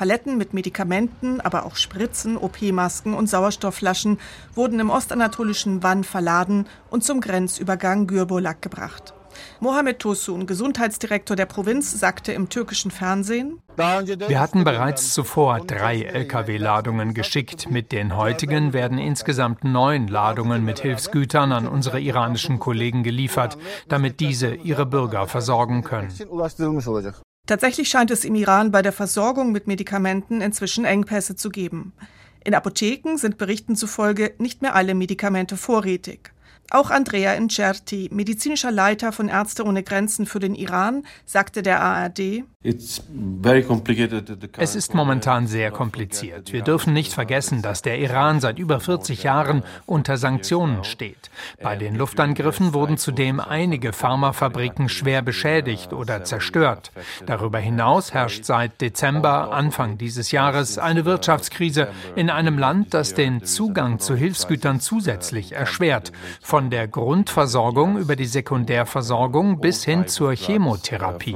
Paletten mit Medikamenten, aber auch Spritzen, OP-Masken und Sauerstoffflaschen wurden im ostanatolischen Van verladen und zum Grenzübergang Gürbolak gebracht. Mohamed Tosun, Gesundheitsdirektor der Provinz, sagte im türkischen Fernsehen: Wir hatten bereits zuvor 3 Lkw-Ladungen geschickt. Mit den heutigen werden insgesamt 9 Ladungen mit Hilfsgütern an unsere iranischen Kollegen geliefert, damit diese ihre Bürger versorgen können. Tatsächlich scheint es im Iran bei der Versorgung mit Medikamenten inzwischen Engpässe zu geben. In Apotheken sind Berichten zufolge nicht mehr alle Medikamente vorrätig. Auch Andrea Incerti, medizinischer Leiter von Ärzte ohne Grenzen für den Iran, sagte der ARD: Es ist momentan sehr kompliziert. Wir dürfen nicht vergessen, dass der Iran seit über 40 Jahren unter Sanktionen steht. Bei den Luftangriffen wurden zudem einige Pharmafabriken schwer beschädigt oder zerstört. Darüber hinaus herrscht seit Dezember, Anfang dieses Jahres, eine Wirtschaftskrise in einem Land, das den Zugang zu Hilfsgütern zusätzlich erschwert. Von der Grundversorgung über die Sekundärversorgung bis hin zur Chemotherapie.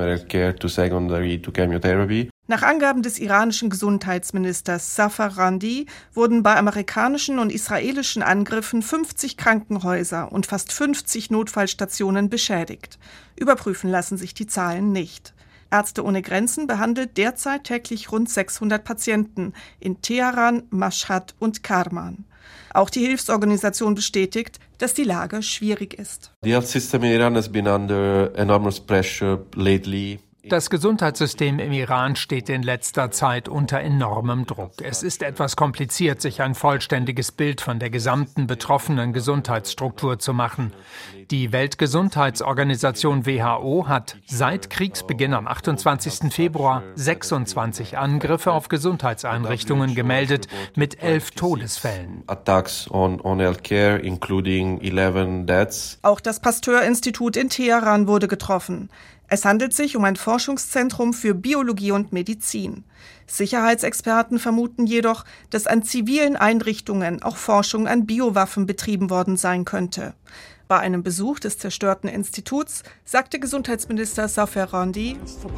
Nach Angaben des iranischen Gesundheitsministers Zafar Randi wurden bei amerikanischen und israelischen Angriffen 50 Krankenhäuser und fast 50 Notfallstationen beschädigt. Überprüfen lassen sich die Zahlen nicht. Ärzte ohne Grenzen behandelt derzeit täglich rund 600 Patienten in Teheran, Mashhad und Karman. Auch die Hilfsorganisation bestätigt, dass die Lage schwierig ist. Das Gesundheitssystem im Iran steht in letzter Zeit unter enormem Druck. Es ist etwas kompliziert, sich ein vollständiges Bild von der gesamten betroffenen Gesundheitsstruktur zu machen. Die Weltgesundheitsorganisation WHO hat seit Kriegsbeginn am 28. Februar 26 Angriffe auf Gesundheitseinrichtungen gemeldet, mit 11 Todesfällen. Auch das Pasteur-Institut in Teheran wurde getroffen. Es handelt sich um ein Forschungszentrum für Biologie und Medizin. Sicherheitsexperten vermuten jedoch, dass an zivilen Einrichtungen auch Forschung an Biowaffen betrieben worden sein könnte. Bei einem Besuch des zerstörten Instituts sagte Gesundheitsminister Zafar Randi: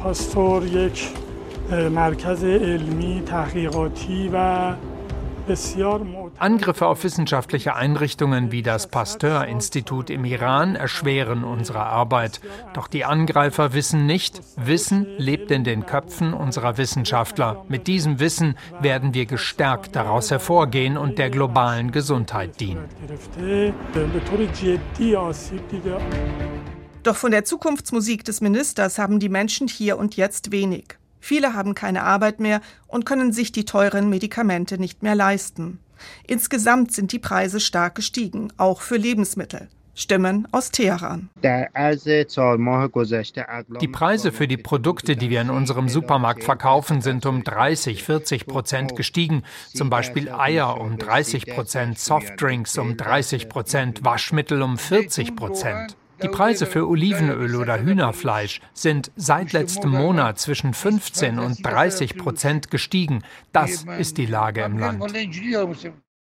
Angriffe auf wissenschaftliche Einrichtungen wie das Pasteur-Institut im Iran erschweren unsere Arbeit. Doch die Angreifer wissen nicht, Wissen lebt in den Köpfen unserer Wissenschaftler. Mit diesem Wissen werden wir gestärkt daraus hervorgehen und der globalen Gesundheit dienen. Doch von der Zukunftsmusik des Ministers haben die Menschen hier und jetzt wenig. Viele haben keine Arbeit mehr und können sich die teuren Medikamente nicht mehr leisten. Insgesamt sind die Preise stark gestiegen, auch für Lebensmittel. Stimmen aus Teheran. Die Preise für die Produkte, die wir in unserem Supermarkt verkaufen, sind um 30-40% gestiegen. Zum Beispiel Eier um 30%, Softdrinks um 30%, Waschmittel um 40%. Die Preise für Olivenöl oder Hühnerfleisch sind seit letztem Monat zwischen 15% und 30% gestiegen. Das ist die Lage im Land.